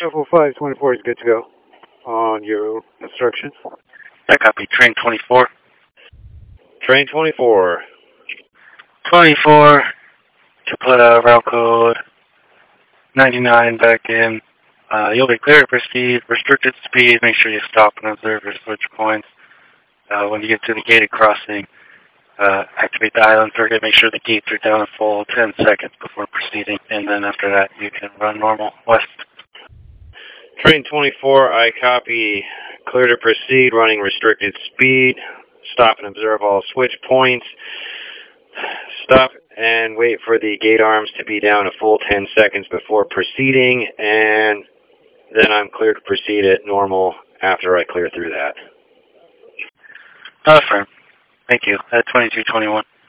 Level 524 is good to go on your instructions. I copy. Train 24. Train 24. 24 to put route code 99 back in. You'll be clear to proceed. Restricted speed. Make sure you stop and observe your switch points. When you get to the gated crossing, activate the island circuit. Make sure the gates are down a full 10 seconds before proceeding. And then after that, you can run normal west. Train 24, I copy. Clear to proceed, running restricted speed. Stop and observe all switch points. Stop and wait for the gate arms to be down a full 10 seconds before proceeding, and then I'm clear to proceed at normal after I clear through that. Affirm. Thank you. At 2221.